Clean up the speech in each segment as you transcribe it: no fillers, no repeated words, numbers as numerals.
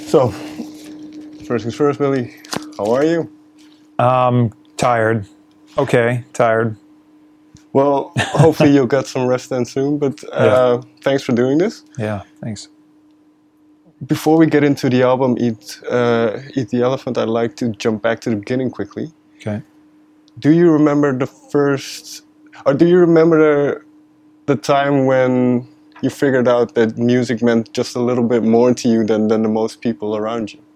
So, first things first, Billy. How are you? Tired. Okay, tired. Well, hopefully you'll get some rest then soon. But Yeah. thanks for doing this. Yeah, thanks. Before we get into the album Eat the Elephant, I'd like to jump back to the beginning quickly. Okay. Do you remember do you remember the time when you figured out that music meant just a little bit more to you than the most people around you?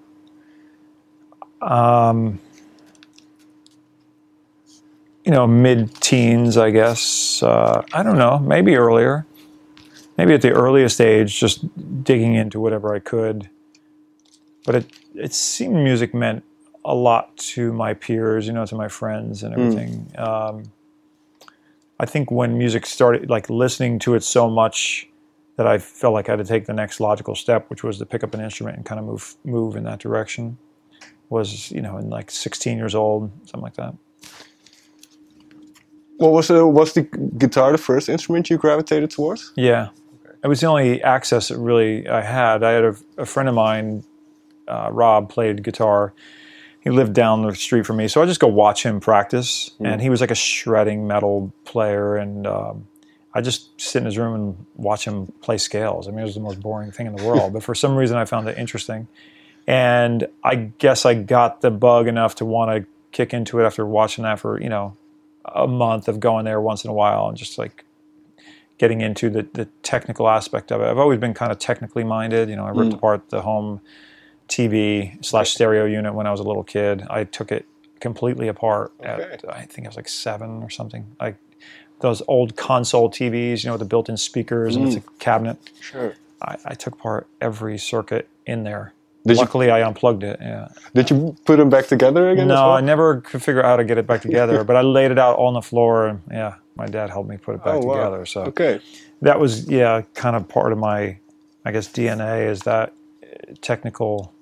Mid-teens, I guess. I don't know, maybe earlier. Maybe at the earliest age, just digging into whatever I could. But it seemed music meant a lot to my peers, to my friends and everything. I think when music started, like listening to it so much that I felt like I had to take the next logical step, which was to pick up an instrument and kind of move in that direction, was, in like 16 years old, something like that. Well, was the guitar the first instrument you gravitated towards? Yeah. Okay. It was the only access that really I had. I had a friend of mine, Rob, played guitar. He lived down the street from me, so I just go watch him practice. And he was like a shredding metal player, and I just sit in his room and watch him play scales. I mean, it was the most boring thing in the world, but for some reason I found it interesting. And I guess I got the bug enough to want to kick into it after watching that for, a month of going there once in a while and just like getting into the technical aspect of it. I've always been kind of technically minded. I ripped apart the home TV/stereo unit when I was a little kid. I took it completely apart at, I think I was like 7 or something. Like those old console TVs, with the built-in speakers and it's a cabinet. Sure. I took apart every circuit in there. Luckily, I unplugged it. Yeah. Did you put them back together again? No, as well? I never could figure out how to get it back together. But I laid it out on the floor, and my dad helped me put it back together. So that was kind of part of my, I guess, DNA is that technical,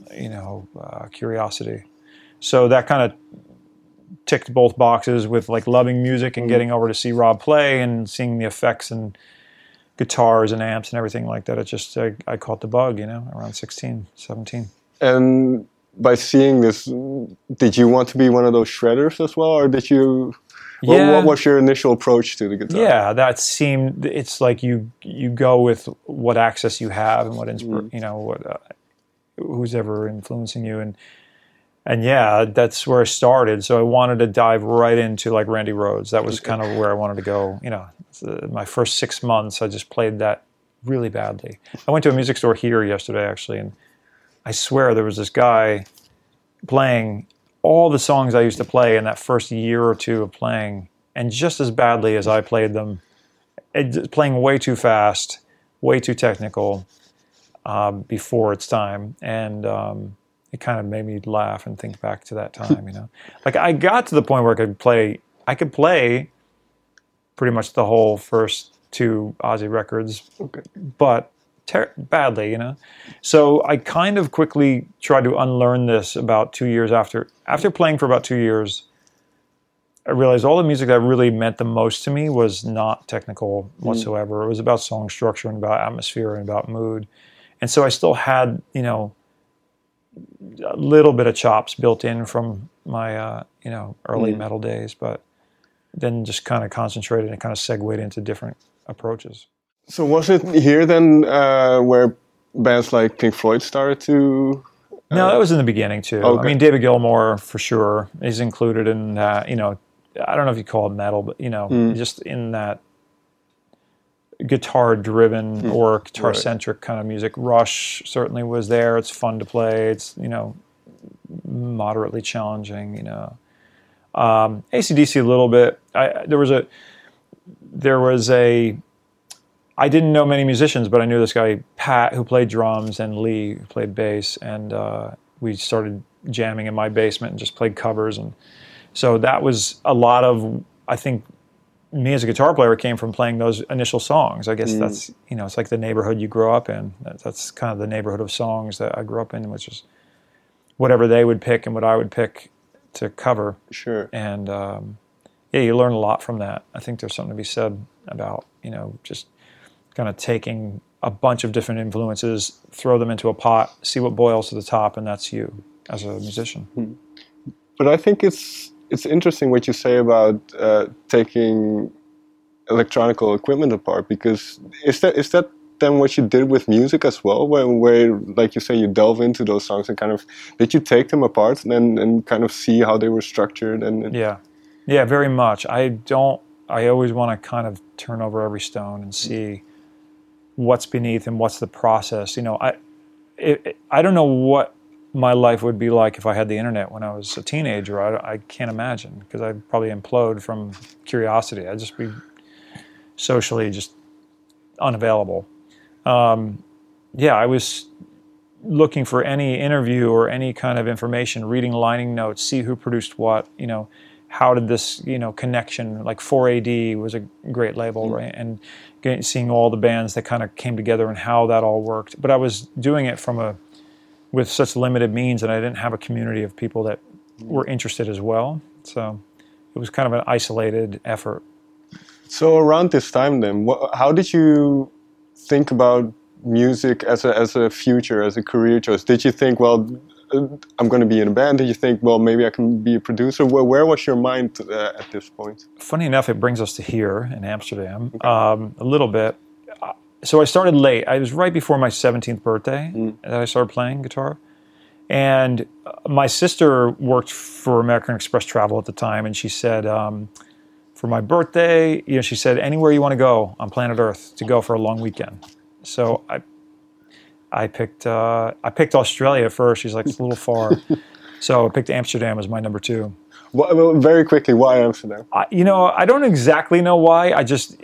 curiosity. So that kind of ticked both boxes with like loving music and getting over to see Rob play and seeing the effects and guitars and amps and everything like that. It just, I caught the bug, around 16, 17. And by seeing this, did you want to be one of those shredders as well? Or did you, what was your initial approach to the guitar? Yeah, that seemed, it's like you go with what access you have and what, who's ever influencing you. And that's where I started. So I wanted to dive right into like Randy Rhoads. That was kind of where I wanted to go. My first 6 months, I just played that really badly. I went to a music store here yesterday, actually, and I swear there was this guy playing all the songs I used to play in that first year or two of playing, and just as badly as I played them, playing way too fast, way too technical before its time. And it kind of made me laugh and think back to that time, Like I got to the point where I could play pretty much the whole first 2 Ozzy records, but badly, So I kind of quickly tried to unlearn this about 2 years after. After playing for about 2 years, I realized all the music that really meant the most to me was not technical whatsoever. It was about song structure and about atmosphere and about mood. And so I still had, a little bit of chops built in from my, early metal days, but then just kind of concentrated and kind of segued into different approaches. So was it here then where bands like Pink Floyd started to... No, that was in the beginning too. Okay. I mean, David Gilmour, for sure, is included in that, I don't know if you call it metal, but, just in that guitar-driven or guitar-centric kind of music. Rush certainly was there. It's fun to play. It's, moderately challenging, AC/DC a little bit. I didn't know many musicians, but I knew this guy, Pat, who played drums, and Lee, who played bass, and we started jamming in my basement and just played covers. And so that was a lot of, I think, me as a guitar player came from playing those initial songs. I guess that's, it's like the neighborhood you grow up in. That's kind of the neighborhood of songs that I grew up in, which is whatever they would pick and what I would pick to cover. Sure. And you learn a lot from that. I think there's something to be said about, just kind of taking a bunch of different influences, throw them into a pot, see what boils to the top, and that's you as a musician. But I think it's interesting what you say about taking electronical equipment apart, because is that then what you did with music as well, where like you say, you delve into those songs and kind of, did you take them apart and kind of see how they were structured? And yeah, very much. I always want to kind of turn over every stone and see what's beneath and what's the process. I don't know what my life would be like if I had the internet when I was a teenager. I can't imagine, because I'd probably implode from curiosity. I'd just be socially just unavailable. I was looking for any interview or any kind of information, reading lining notes, see who produced what, how did this, connection, like 4AD was a great label, right? And seeing all the bands that kind of came together and how that all worked. But I was doing it with such limited means, and I didn't have a community of people that were interested as well. So it was kind of an isolated effort. So around this time then, how did you think about music as a future, as a career choice? Did you think, well, I'm going to be in a band? Did you think, well, maybe I can be a producer? Where was your mind at this point? Funny enough, it brings us to here in Amsterdam, a little bit. So I started late. I was right before my 17th birthday that I started playing guitar. And my sister worked for American Express Travel at the time, and she said, for my birthday, she said, anywhere you want to go on planet Earth to go for a long weekend. So I picked Australia at first. She's like, it's a little far. So I picked Amsterdam as my number 2. Well, very quickly, why Amsterdam? I don't exactly know why. I just,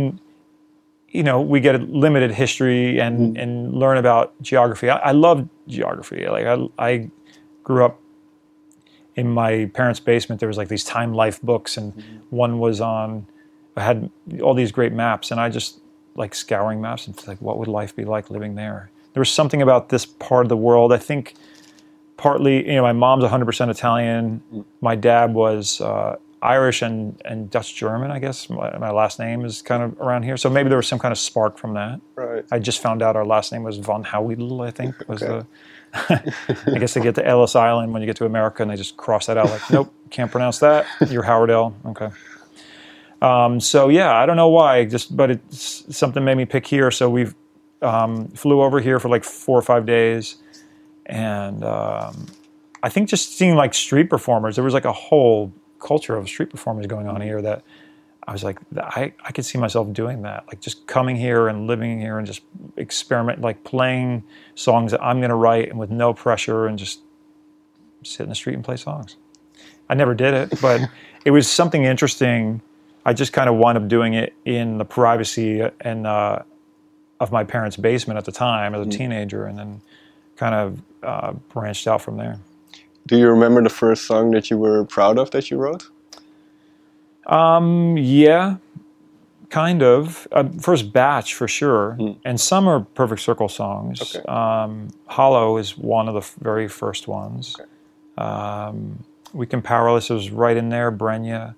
we get a limited history and learn about geography. I love geography. Like I grew up in my parents' basement. There was like these Time Life books, and one was I had all these great maps, and I just like scouring maps and like, what would life be like living there? There was something about this part of the world. I think partly, my mom's 100% Italian. My dad was Irish and Dutch German, I guess. My last name is kind of around here. So maybe there was some kind of spark from that. Right. I just found out our last name was Van Houwedel, I think. I guess they get to Ellis Island when you get to America, and they just cross that out like, nope, can't pronounce that. You're Howardell. Okay. I don't know why, but it's something made me pick here. So we flew over here for like 4 or 5 days. And I think just seeing like street performers, there was like a whole culture of street performers going on here that I was like, I could see myself doing that. Like just coming here and living here and just experiment, like playing songs that I'm going to write and with no pressure, and just sit in the street and play songs. I never did it, but it was something interesting. I just kind of wound up doing it in the privacy and of my parents' basement at the time as a teenager, and then kind of branched out from there. Do you remember the first song that you were proud of that you wrote? Yeah, kind of. First batch for sure, and some are Perfect Circle songs. Okay. Hollow is one of the very first ones. Okay. Weekend Powerless was right in there. Brenya.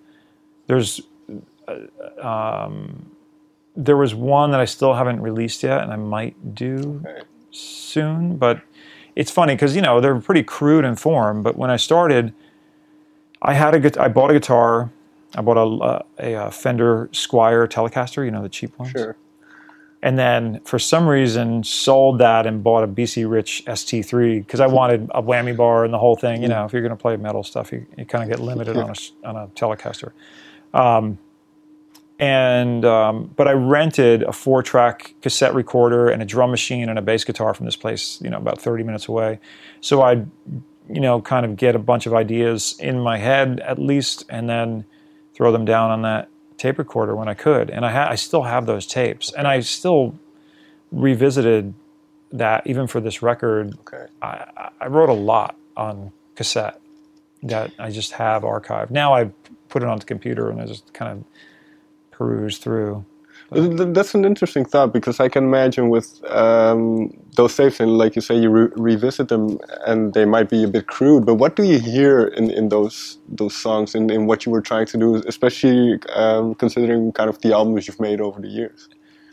There was one that I still haven't released yet, and I might do soon. But it's funny because they're pretty crude in form. But when I started, I bought a guitar. I bought a Fender Squier Telecaster, the cheap ones. Sure. And then for some reason sold that and bought a BC Rich ST3 because I wanted a whammy bar and the whole thing. If you're going to play metal stuff, you kind of get limited on a Telecaster. But I rented a 4-track cassette recorder and a drum machine and a bass guitar from this place, about 30 minutes away. So I'd, kind of get a bunch of ideas in my head at least, and then throw them down on that tape recorder when I could. And I still have those tapes, and I still revisited that even for this record. Okay. I wrote a lot on cassette that I just have archived. Now I put it on the computer and I just kind of peruse through. That's an interesting thought, because I can imagine with those tapes, and like you say, you revisit them and they might be a bit crude, but what do you hear in those songs and in what you were trying to do, especially considering kind of the albums you've made over the years?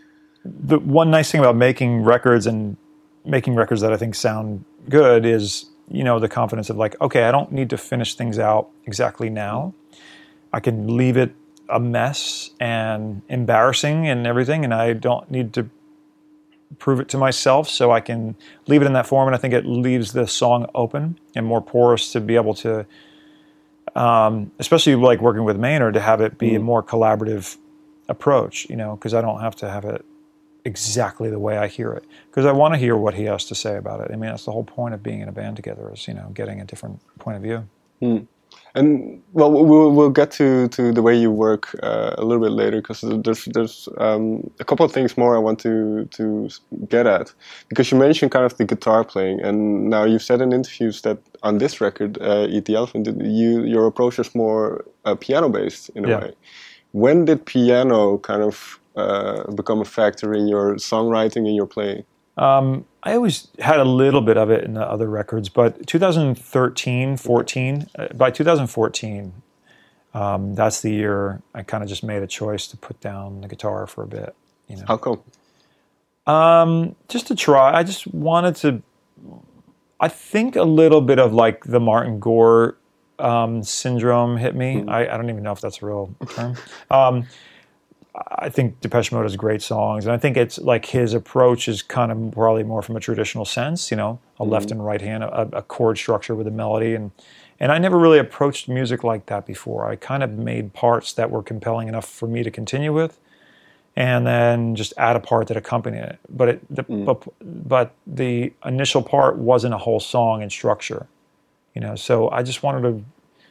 the one nice thing about making records and making records that I think sound good is, you know, the confidence of like, okay, I don't need to finish things out exactly now. I can leave it a mess and embarrassing and everything, and I don't need to prove it to myself, so I can leave it in that form. And I think it leaves the song open and more porous to be able to, especially like working with Maynard, to have it be a more collaborative approach, you know, because I don't have to have it exactly the way I hear it, because I want to hear what he has to say about it. I mean, that's the whole point of being in a band together, is, you know, getting a different point of view. And well, we'll get to the way you work a little bit later, because there's a couple of things more I want to get at, because you mentioned kind of the guitar playing, and now you've said in interviews that on this record, Eat the Elephant, your approach is more piano based in a way. When did piano kind of become a factor in your songwriting and your playing? I always had a little bit of it in the other records, but 2013, 14, by 2014, that's the year I kind of just made a choice to put down the guitar for a bit. You know. How come? Just to try. I just wanted to, I think a little bit of like the Martin Gore syndrome hit me. I don't even know if that's a real term. I think Depeche Mode has great songs, and I think it's like his approach is kind of probably more from a traditional sense, you know, a left and right hand, a chord structure with a melody, and I never really approached music like that before. I kind of made parts that were compelling enough for me to continue with, and then just add a part that accompanied it. But but the initial part wasn't a whole song in structure, you know. So I just wanted to.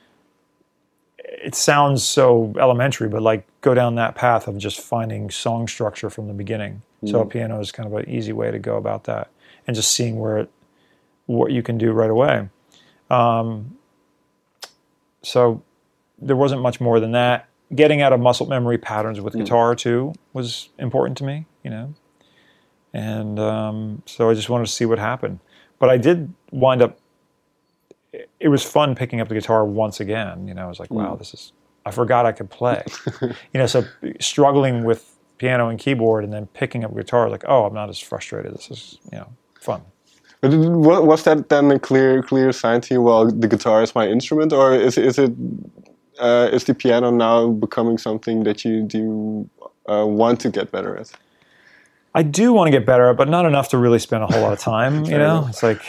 It sounds so elementary, but like go down that path of just finding song structure from the beginning. So a piano is kind of an easy way to go about that, and just seeing what you can do right away. So there wasn't much more than that. Getting out of muscle memory patterns with guitar too was important to me, you know. And so I just wanted to see what happened. But I did wind up. It was fun picking up the guitar once again. You know, I was like, wow, I forgot I could play. You know, so struggling with piano and keyboard and then picking up guitar, like, oh, I'm not as frustrated. This is, you know, fun. But was that then a clear sign to you, well, the guitar is my instrument, or is the piano now becoming something that you do want to get better at? I do want to get better at, but not enough to really spend a whole lot of time, you know? It's like,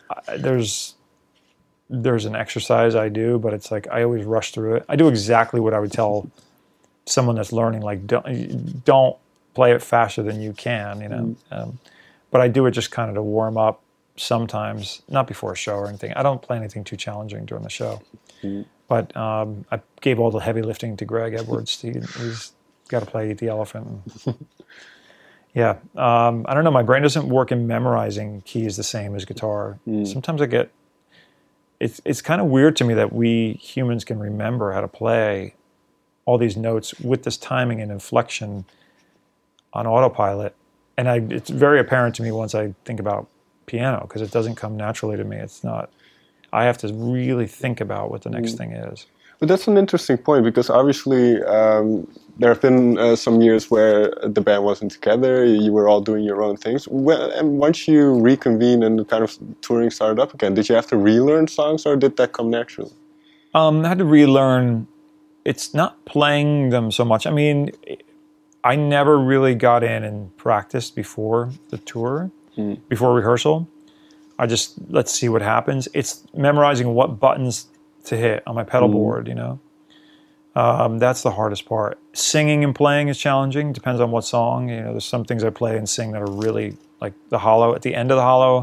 there's an exercise I do, but it's like I always rush through it. I do exactly what I would tell someone that's learning, like don't play it faster than you can, you know. But I do it just kind of to warm up sometimes, not before a show or anything. I don't play anything too challenging during the show. But I gave all the heavy lifting to Greg Edwards. He's got to play Eat the Elephant. Yeah, I don't know. My brain doesn't work in memorizing keys the same as guitar. Sometimes I get. It's kind of weird to me that we humans can remember how to play all these notes with this timing and inflection on autopilot, and it's very apparent to me once I think about piano, because it doesn't come naturally to me. It's not. I have to really think about what the next thing is. But that's an interesting point, because obviously there have been some years where the band wasn't together, you were all doing your own things. And once you reconvened and kind of touring started up again, did you have to relearn songs, or did that come naturally? I had to relearn. It's not playing them so much. I mean, I never really got in and practiced before the tour, before rehearsal. I just, let's see what happens. It's memorizing what buttons to hit on my pedal board, you know. That's the hardest part. Singing and playing is challenging. Depends on what song. You know, there's some things I play and sing that are really like the hollow. At the end of the hollow,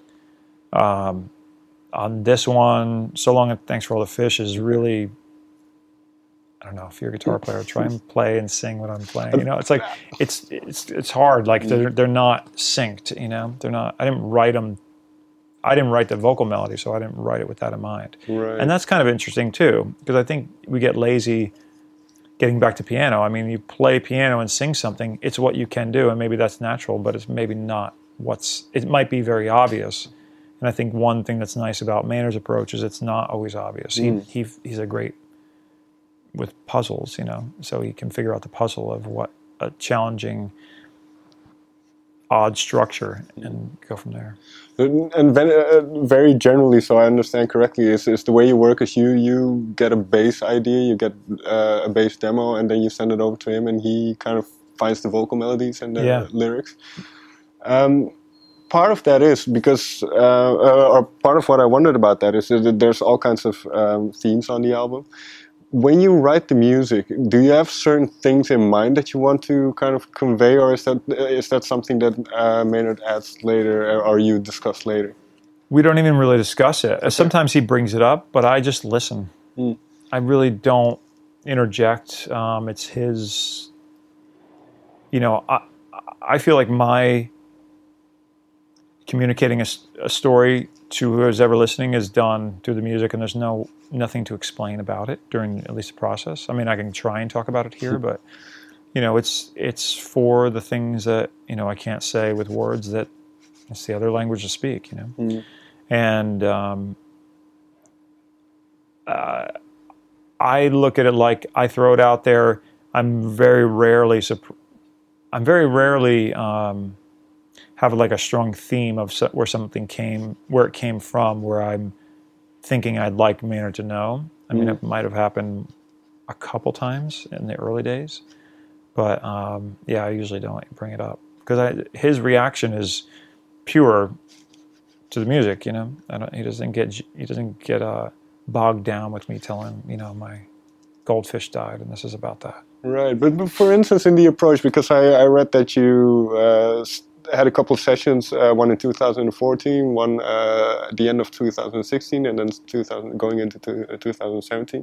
on this one, So Long and Thanks for All the Fish is really. I don't know, if you're a guitar player, try and play and sing what I'm playing. You know, it's like it's hard. Like they're not synced. You know, they're not. I didn't write them. I didn't write the vocal melody, so I didn't write it with that in mind. Right. And that's kind of interesting too, because I think we get lazy getting back to piano. I mean, you play piano and sing something, it's what you can do, and maybe that's natural, but it's maybe not it might be very obvious. And I think one thing that's nice about Maynard's approach is it's not always obvious. He's a great with puzzles, you know, so he can figure out the puzzle of what a challenging odd structure and go from there. And very generally, so I understand correctly, is the way you work is you get a bass idea, you get a bass demo, and then you send it over to him, and he kind of finds the vocal melodies and the lyrics. Part of that is because, or part of what I wondered about that is that there's all kinds of themes on the album. When you write the music, do you have certain things in mind that you want to kind of convey, or is that something that Maynard adds later, or you discuss later? We don't even really discuss it. Okay. Sometimes he brings it up, but I just listen. I really don't interject. It's his. I feel like my communicating a story to whoever's ever listening is done through the music, and there's nothing to explain about it during at least the process. I mean, I can try and talk about it here, but it's for the things that I can't say with words, that it's the other language to speak. And I look at it like I throw it out there. I'm very rarely have like a strong theme of where something where it came from, where I'm thinking I'd like Maynard to know. I mean, it might have happened a couple times in the early days, but I usually don't bring it up because his reaction is pure to the music. He doesn't get bogged down with me telling my goldfish died and this is about that. Right, but for instance, in the approach, because I read that you had a couple of sessions, one in 2014, one at the end of 2016, and then going into 2017.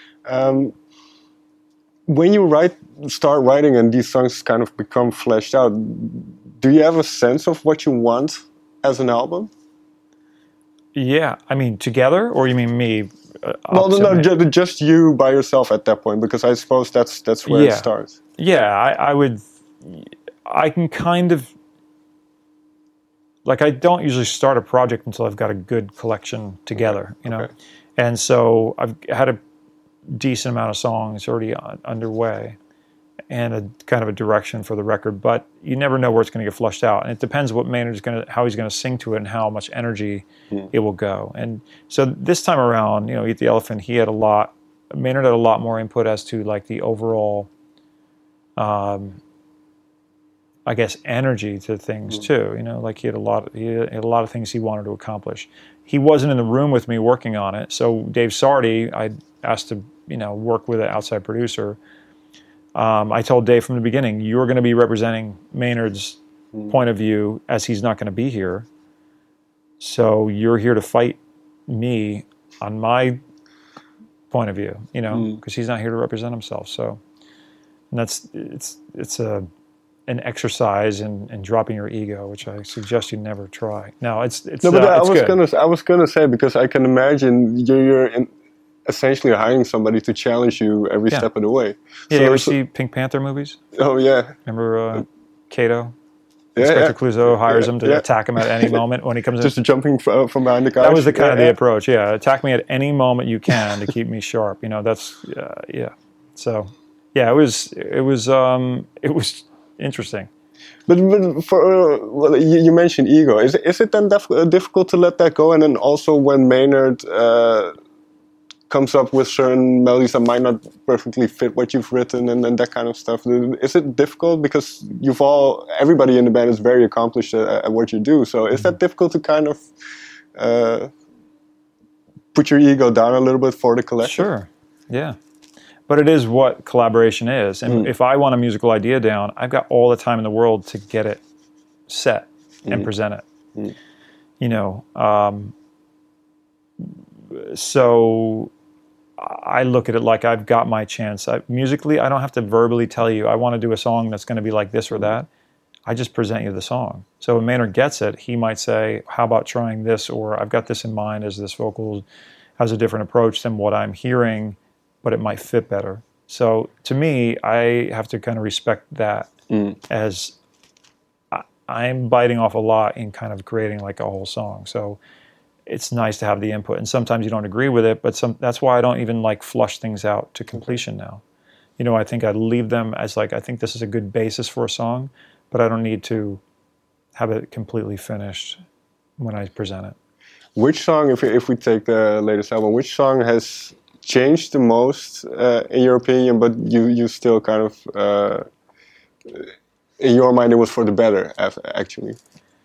When you start writing and these songs kind of become fleshed out, do you have a sense of what you want as an album? Yeah, I mean together, or you mean me? No, just you by yourself at that point, because I suppose that's where it starts. Yeah, I can kind of, like, I don't usually start a project until I've got a good collection together, Okay. And so I've had a decent amount of songs already underway and a kind of a direction for the record, but you never know where it's going to get flushed out. And it depends what Maynard's how he's going to sing to it and how much energy it will go. And so this time around, Eat the Elephant, Maynard had a lot more input as to like the overall, I guess, energy to things too. Like he had a lot of things he wanted to accomplish. He wasn't in the room with me working on it. So Dave Sardy, I asked to, work with an outside producer. I told Dave from the beginning, you're going to be representing Maynard's point of view, as he's not going to be here. So you're here to fight me on my point of view, because he's not here to represent himself. So, and it's an exercise in dropping your ego, which I suggest you never try. No, it's no, but I was gonna say, because I can imagine you're essentially hiring somebody to challenge you every step of the way. Yeah, you ever see Pink Panther movies? Oh yeah. Remember Kato? Inspector Clouseau hires him to attack him at any moment when he comes in. Just jumping from behind the couch. That was the kind of the approach. Yeah, attack me at any moment you can to keep me sharp. That's So yeah, it was interesting. But for you mentioned ego. Is it then difficult to let that go? And then also when Maynard comes up with certain melodies that might not perfectly fit what you've written and that kind of stuff, is it difficult? Because everybody in the band is very accomplished at what you do. So is that difficult to kind of put your ego down a little bit for the collective? Sure. Yeah. But it is what collaboration is. And if I want a musical idea down, I've got all the time in the world to get it set and present it. So I look at it like I've got my chance. Musically, I don't have to verbally tell you, I want to do a song that's going to be like this or that. I just present you the song. So when Maynard gets it, he might say, how about trying this? Or I've got this in mind as this vocal has a different approach than what I'm hearing, but it might fit better. So to me, I have to kind of respect that as I'm biting off a lot in kind of creating like a whole song. So it's nice to have the input. And sometimes you don't agree with it, but that's why I don't even like flush things out to completion now. I think I leave them as like, I think this is a good basis for a song, but I don't need to have it completely finished when I present it. Which song, if we take the latest album, which song has changed the most in your opinion, but you still kind of in your mind it was for the better actually?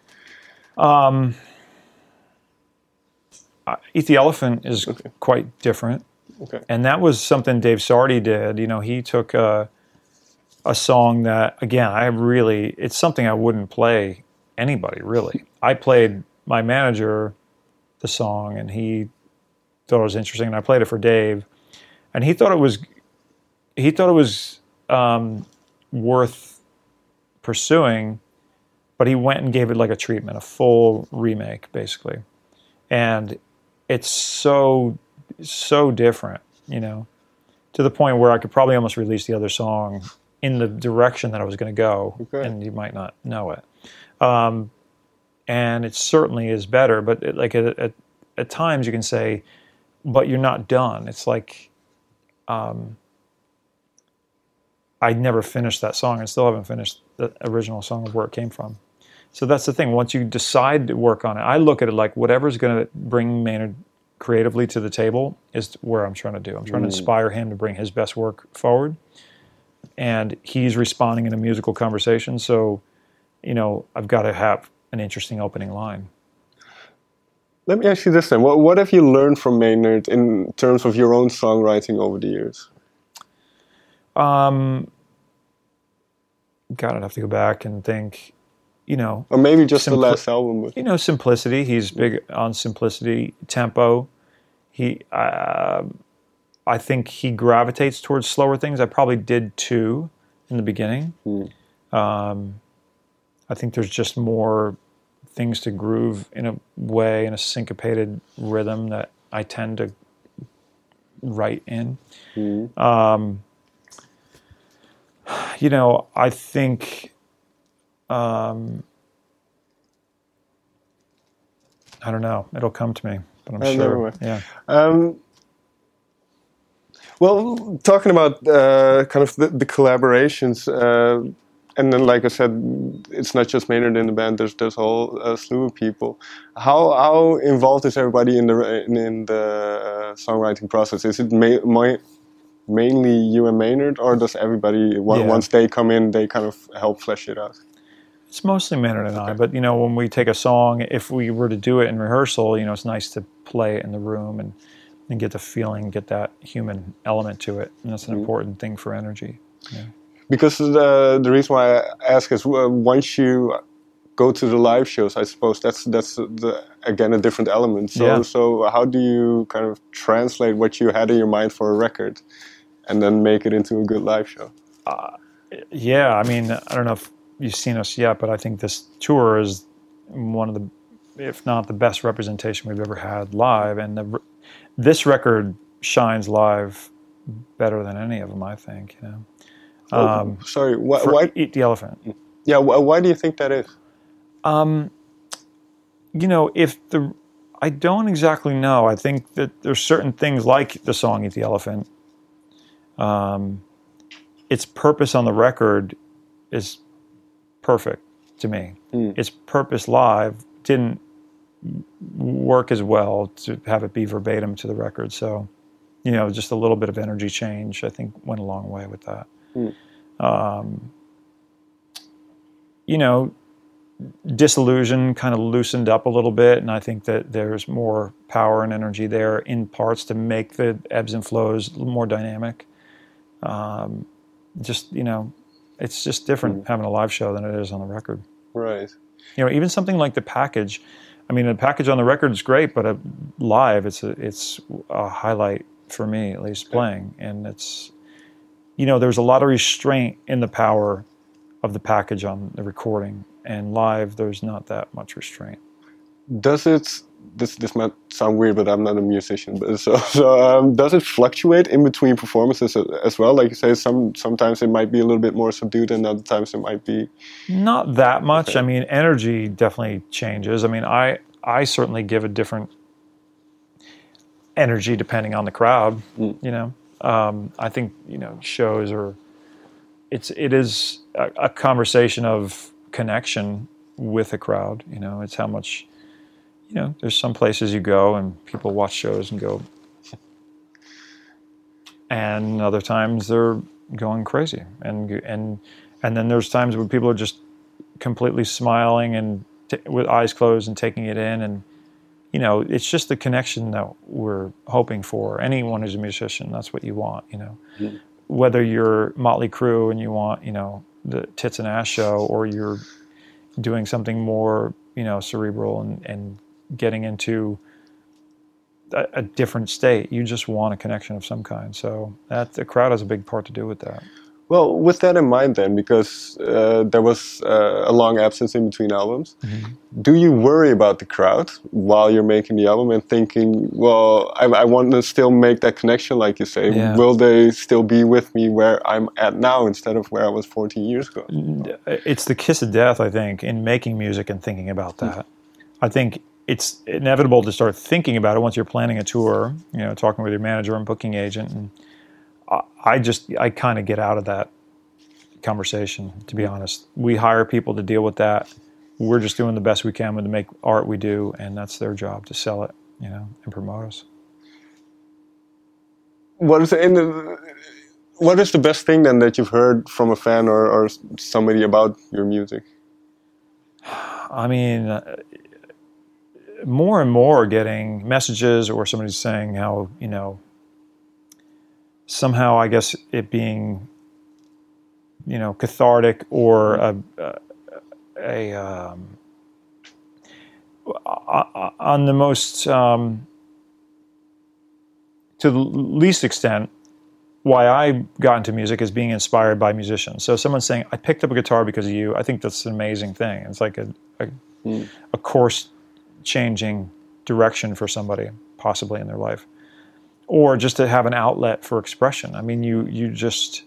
Eat the Elephant is quite different. Okay. And that was something Dave Sardi did. You know, he took a song that, again, it's something I wouldn't play anybody, really. I played my manager the song, and he thought it was interesting, and I played it for Dave, and he thought it was worth pursuing, but he went and gave it like a treatment, a full remake, basically. And it's so different, you know, to the point where I could probably almost release the other song in the direction that I was going to go, and you might not know it. And it certainly is better, but at times you can say, but you're not done. It's like I never finished that song. I still haven't finished the original song of where it came from. So that's the thing. Once you decide to work on it, I look at it like whatever's going to bring Maynard creatively to the table is where I'm trying to do. I'm trying to inspire him to bring his best work forward. And he's responding in a musical conversation. So, you know, I've got to have an interesting opening line. Let me ask you this then. What have you learned from Maynard in terms of your own songwriting over the years? God, I'd have to go back and think, you know. Or maybe just the last album. You know, simplicity. He's big on simplicity. Tempo. I think he gravitates towards slower things. I probably did too in the beginning. I think there's just more things to groove in a way, in a syncopated rhythm that I tend to write in. You know, I think, I don't know, it'll come to me, but I'm sure. Yeah. Well, talking about kind of the collaborations, and then, like I said, it's not just Maynard in the band. There's a whole slew of people. How involved is everybody in the songwriting process? Is it mainly you and Maynard, or does everybody once they come in, they kind of help flesh it out? It's mostly Maynard and I, but you know, when we take a song, if we were to do it in rehearsal, you know, it's nice to play it in the room and get the feeling, get that human element to it, and that's an important thing for energy. Yeah. Because the reason why I ask is once you go to the live shows, I suppose that's again a different element. So how do you kind of translate what you had in your mind for a record and then make it into a good live show? Yeah, I mean, I don't know if you've seen us yet, but I think this tour is one of the, if not the best representation we've ever had live, and this record shines live better than any of them, I think. You know. Sorry, why Eat the Elephant? Yeah, why do you think that is? You know, I don't exactly know. I think that there's certain things like the song "Eat the Elephant." Its purpose on the record is perfect to me. Its purpose live didn't work as well to have it be verbatim to the record. So, you know, just a little bit of energy change, I think, went a long way with that. You know, Disillusion kind of loosened up a little bit, and I think that there's more power and energy there in parts to make the ebbs and flows more dynamic. Just, you know, it's just different having a live show than it is on the record. Right. You know, even something like The Package. I mean, the package on the record is great, but live, it's a highlight for me, at least, playing. And it's, you know, there's a lot of restraint in the power of the package on the recording, and live, there's not that much restraint. Does it? This might sound weird, but I'm not a musician. But does it fluctuate in between performances as well? Like you say, sometimes it might be a little bit more subdued, and other times it might be not that much. Okay. I mean, energy definitely changes. I mean, I certainly give a different energy depending on the crowd. You know, I think, you know, shows are it is a conversation of connection with a crowd. You know, it's how much, you know, there's some places you go and people watch shows and go, and other times they're going crazy, and then there's times when people are just completely smiling and with eyes closed and taking it in, and you know, it's just the connection that we're hoping for. Anyone who's a musician, that's what you want, you know. Mm-hmm. Whether you're Motley Crue and you want, you know, the tits and ass show, or you're doing something more, you know, cerebral and getting into a different state, you just want a connection of some kind. So that the crowd has a big part to do with that. Well, with that in mind then, because there was a long absence in between albums, mm-hmm. do you worry about the crowd while you're making the album and thinking, well, I want to still make that connection, like you say. Yeah. Will they still be with me where I'm at now instead of where I was 14 years ago? It's the kiss of death, I think, in making music and thinking about that. Mm-hmm. I think it's inevitable to start thinking about it once you're planning a tour, you know, talking with your manager and booking agent, and I kind of get out of that conversation, to be honest. We hire people to deal with that. We're just doing the best we can to make art we do, and that's their job to sell it, you know, and promote us. What is the best thing then that you've heard from a fan or somebody about your music? I mean, more and more getting messages or somebody saying how, you know, somehow I guess it being, you know, cathartic or on the most, to the least extent, why I got into music is being inspired by musicians. So someone saying, I picked up a guitar because of you, I think that's an amazing thing. It's like a course-changing direction for somebody, possibly in their life. Or just to have an outlet for expression. I mean, you just,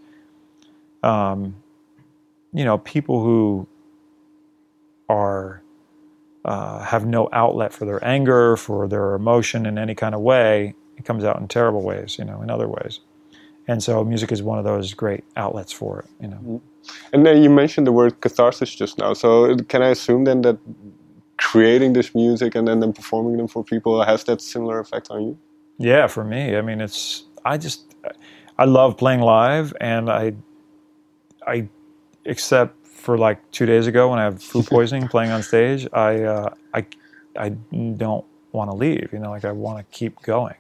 you know, people who are have no outlet for their anger, for their emotion in any kind of way, it comes out in terrible ways, you know, in other ways. And so music is one of those great outlets for it, you know. And then you mentioned the word catharsis just now. So can I assume then that creating this music and then performing them for people has that similar effect on you? Yeah, for me. I mean, I love playing live, and I except for like 2 days ago when I have food poisoning playing on stage, I don't want to leave, you know, like I want to keep going.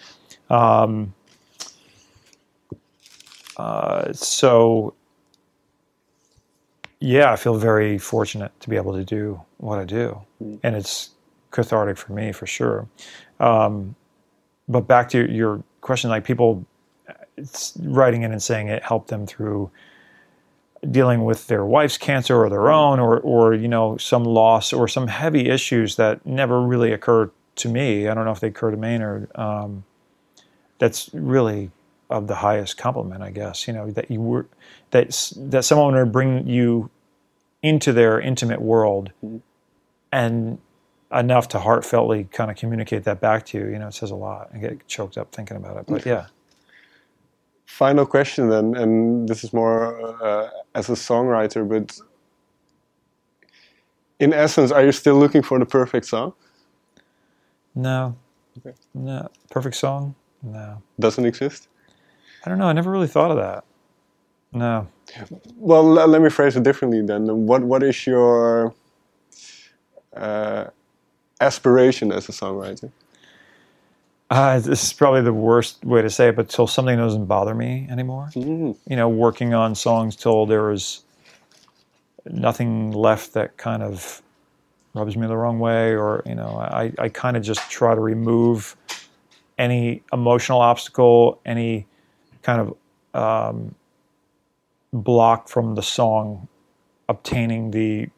So yeah, I feel very fortunate to be able to do what I do, and it's cathartic for me for sure. But back to your question, like people writing in and saying it helped them through dealing with their wife's cancer or their own, or you know, some loss or some heavy issues that never really occurred to me. I don't know if they occur to Maynard. That's really of the highest compliment, I guess. You know, that you were that someone would bring you into their intimate world, and enough to heartfeltly kind of communicate that back to you. You know, it says a lot. I get choked up thinking about it, but yeah. Final question then, and this is more as a songwriter, but in essence, are you still looking for the perfect song? No. Okay. No. Perfect song? No. Doesn't exist? I don't know. I never really thought of that. No. Well, let me phrase it differently then. What is your aspiration as a songwriter? This is probably the worst way to say it, but till something doesn't bother me anymore. Mm. You know, working on songs till there was nothing left that kind of rubs me the wrong way, or, you know, I kind of just try to remove any emotional obstacle, any kind of block from the song obtaining the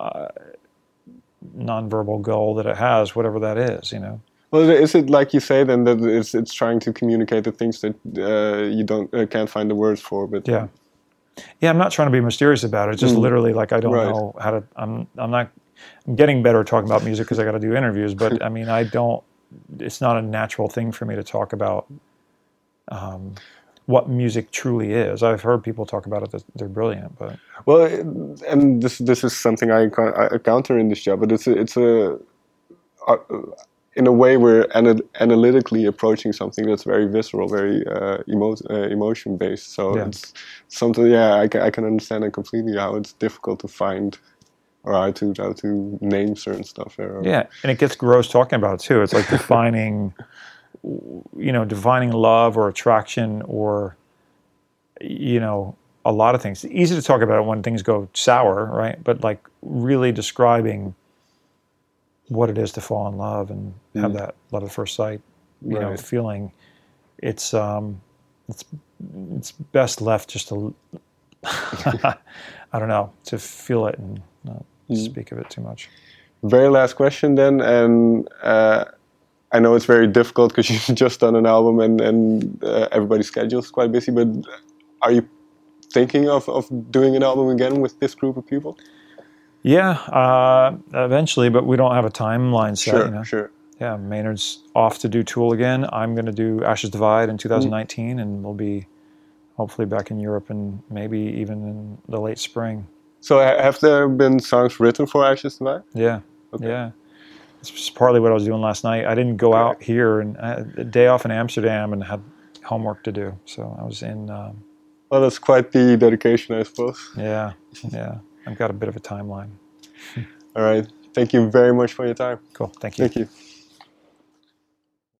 nonverbal goal that it has, whatever that is, you know. Well, is it like you say then that it's trying to communicate the things that you can't find the words for? But yeah, I'm not trying to be mysterious about it. It's just literally like I don't know how to. I'm getting better at talking about music because I got to do interviews. But I mean, I don't. It's not a natural thing for me to talk about what music truly is. I've heard people talk about it that they're brilliant, but Well, and this is something I counter in this job, but it's a in a way we're analytically approaching something that's very visceral, very emotion based. So Yeah. it's something. Yeah, I can understand it completely how it's difficult to find or how to name certain stuff. yeah, and it gets gross talking about it too. It's like defining, defining love or attraction or, a lot of things. It's easy to talk about it when things go sour, right? But like really describing what it is to fall in love and have that love at first sight, Right. feeling. It's best left just to, I don't know, to feel it and not speak of it too much. Very last question then, and I know it's very difficult because you've just done an album and everybody's schedule is quite busy. But are you thinking of doing an album again with this group of people? Yeah, eventually, but we don't have a timeline set. Sure, sure. Yeah, Maynard's off to do Tool again. I'm going to do Ashes Divide in 2019, and we'll be hopefully back in Europe and maybe even in the late spring. So have there been songs written for Ashes Divide? Yeah, Okay. yeah. It's partly what I was doing last night. I didn't go out here, and I had a day off in Amsterdam and had homework to do. So I was in. Well, that's quite the dedication, I suppose. Yeah. I've got a bit of a timeline. All right. Thank you very much for your time. Cool. Thank you. Thank you.